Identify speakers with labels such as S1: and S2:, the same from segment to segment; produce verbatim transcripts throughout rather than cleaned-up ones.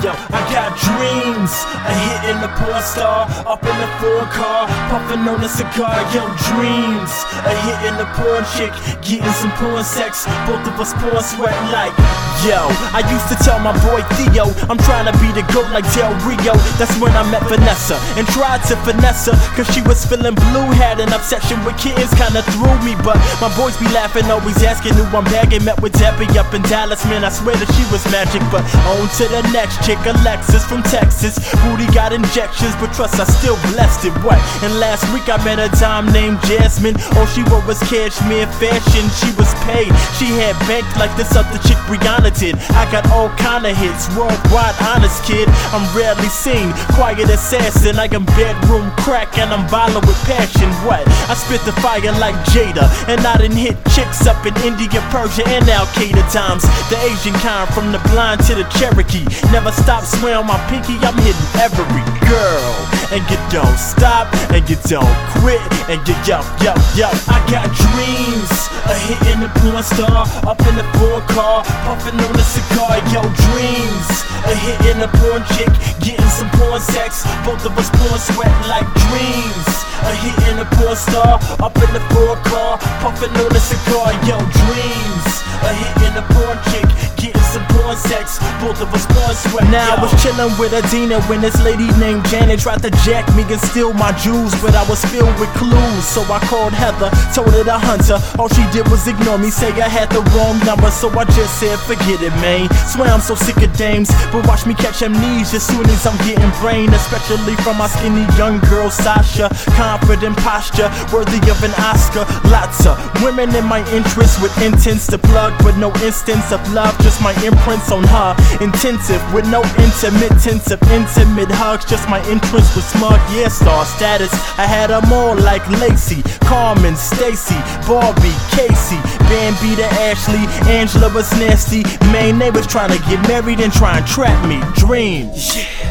S1: Yo, I got dreams of hitting the porn star up in the foreign car, puffing on a cigar. Yo, dreams of hitting the porn chick, getting some porn sex, both of us porn sweat like. Yo, I used to tell my boy Theo I'm trying to be the GOAT like Del Rio. That's when I met Vanessa and tried to finesse her, cause she was feeling blue, had an obsession with kittens, kinda threw me. But my boys be laughing, always asking who I'm bagging. Met with Debbie up in Dallas, man, I swear that she was magic. But on to the next chick, Alexis from Texas. Booty got injections, but trust I still blessed it. What? And last week I met a dime named Jasmine. All she wore was cashmere fashion. She was paid, she had banked like this other chick Brianna did. I got all kind of hits, worldwide honest kid. I'm rarely seen, quiet assassin. I am bedroom crack and I'm violent with passion. What? I spit the fire like Jada, and I done hit chicks up in India, Persia, and Al-Qaeda times. The Asian kind, from the blind to the Cherokee. Never stop, swear on my pinky, I'm hitting every girl. And you don't stop, and you don't quit, and you yo, yo, yo. I got dreams of hitting the porn star up in the foreign car, puffing on a cigar. Yo, dreams of hitting the porn chick, getting some porn sex, both of us porn sweat like. Dreams of hitting the porn star up in the foreign car, puffing on a cigar. Yo, dreams of hitting the porn chick, getting some porn sex, both of us porn sweat. Now I was chilling with Adina when this lady named Janet tried to jack me and steal my jewels, but I was filled with clues. So I called Heather, told her to hunt her. All she did was ignore me, say I had the wrong number. So I just said forget it, man. Swear I'm so sick of dames, but watch me catch amnesia soon as I'm getting brain. Especially from my skinny young girl Sasha, confident posture worthy of an Oscar. Lots of women in my interest with intents to plug, but no instance of love, just my imprints on her. Intensive with no intermittence of intimate hugs, just my entrance with smug, yeah, star status. I had them all like Lacey, Carmen, Stacy, Barbie, Casey, Bambi to Ashley. Angela was nasty, man, they was trying to get married and try and trap me. Dreams, yeah.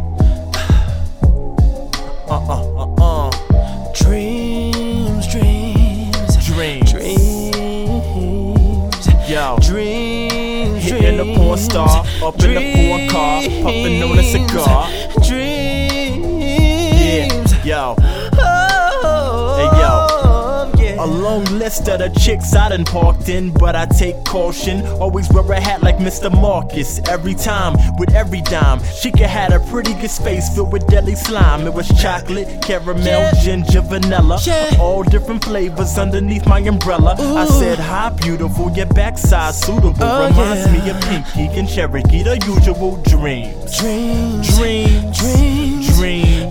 S1: Uh uh uh uh.
S2: Dreams, dreams,
S1: dreams,
S2: dreams.
S1: Yo,
S2: dreams,
S1: hitting the porn star up in the foreign car, puffing on a cigar.
S2: Dreams,
S1: yeah, yo.
S2: Oh,
S1: hey yo.
S2: yeah.
S1: A long list of the chicks I done parked in, but I take caution. Always wear a hat like Mister Marcus. Every time, with every dime, she could had a pretty good space filled with deadly slime. It was chocolate, caramel,
S2: yeah.
S1: ginger, vanilla,
S2: yeah.
S1: all different flavors underneath my umbrella.
S2: Ooh.
S1: I said, hi beautiful, your backside suitable.
S2: Oh,
S1: Reminds
S2: yeah.
S1: me of Pinky and Cherokee, the usual dreams.
S2: Dreams,
S1: Dreams,
S2: dreams,
S1: dreams,